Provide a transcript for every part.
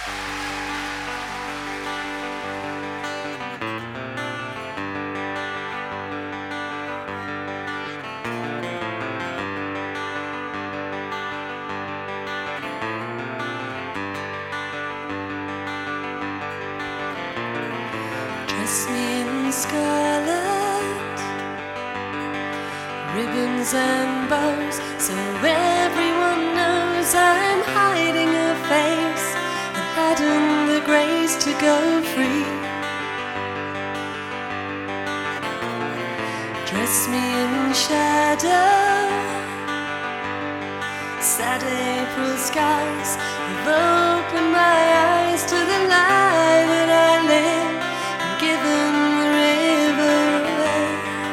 Dress me in scarlet, ribbons and bows, so everyone knows I'm hiding a face that hadn't the grace to go free. Dress me in shadow, sad April skies have opened my eyes to the lie that I live and given the river away.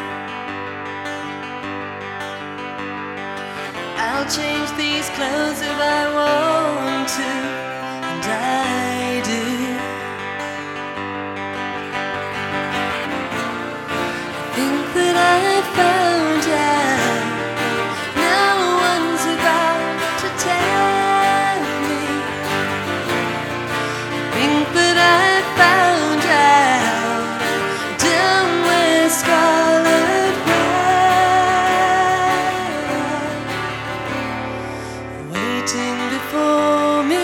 I'll change these clothes if I want to, and I do. I think that I found out no one's about to tell me. I think that I found out don't wear scarlet wear. Waiting before me,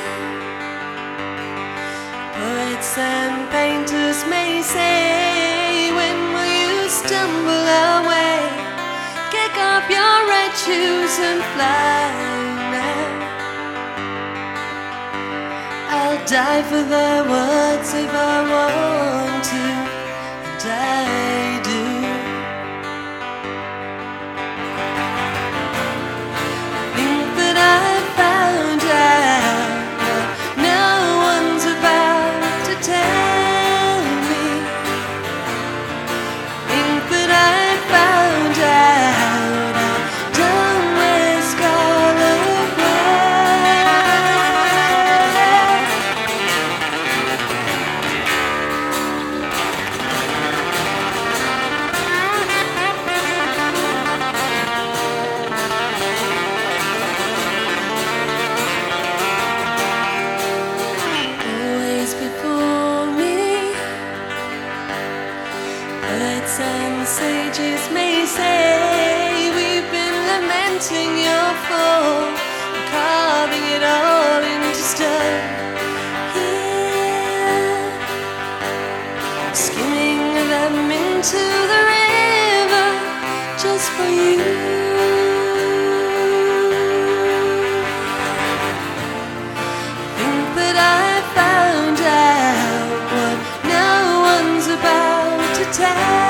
poets and painters may say, when will you stumble away? Kick off your red shoes and fly now. I'll die for their words if I want to, and I do. I think that I found out what no one's about to tell me. I think that I found out I don't wear scarlet wear. Always before me, poets and sages may say, we've been lamenting your fall and carving it all into stone. Here, skimming them into the river just for you. Think that I found out what no one's about to tell